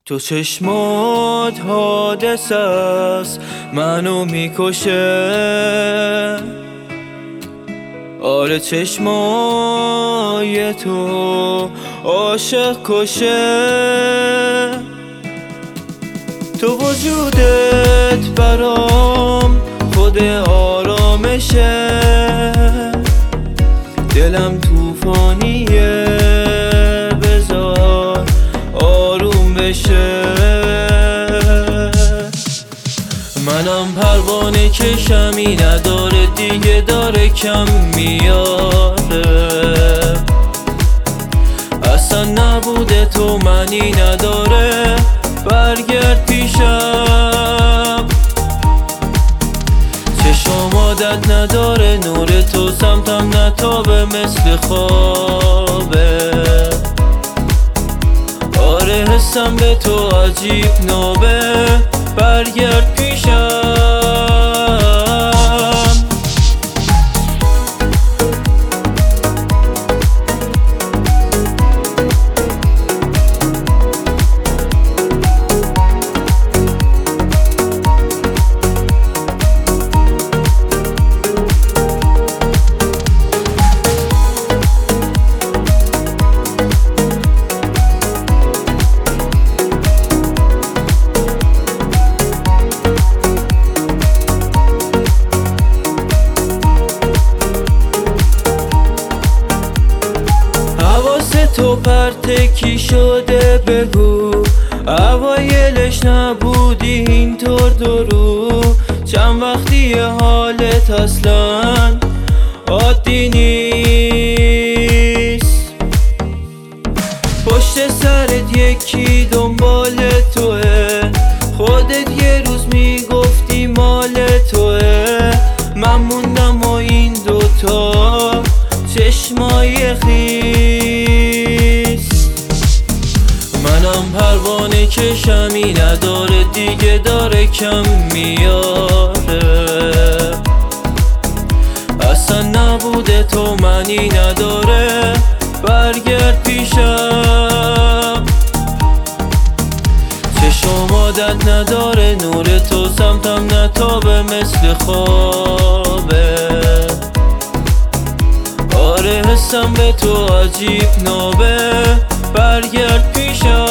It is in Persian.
تو چشمات حادثه است، منو میکشه. آره چشمای تو عاشق کشه. تو وجودت برام خود آرامشه. دلم توفانیه، بذار آروم بشه. منم پروانه کشمی نداره دیگه، داره کم میاره. اصلا نبوده تو معنی نداره، برگرد پیشم. چشم عادت نداره، نور تو سمتم نتابه مثل خوابه. آره حسم به تو عجیب نابه، برگرد پیشم. تو پرتکی شده بگو، اوایلش نبودی اینطور درو. چند وقتی حالت اصلا عادی نیست. پشت سرت یکی دنبال توه، خودت یه روز میگفتی مال توه. من موندم و این دوتا چشمای خیس. منم پروانه کشمی نداره دیگه، داره کم میاره. اصلا نبوده تو معنی نداره، برگرد پیشم. چشم عادت نداره، نور تو سمتم نتابه مثل خوابه. آره حسم به تو عجیب نابه، برگرد پیشم.